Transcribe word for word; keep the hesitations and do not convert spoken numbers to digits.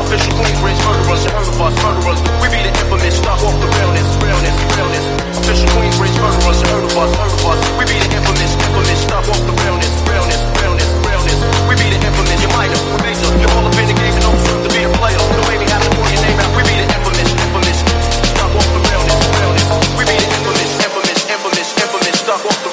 official blueprints, murderers, you heard of us, murderers. We be the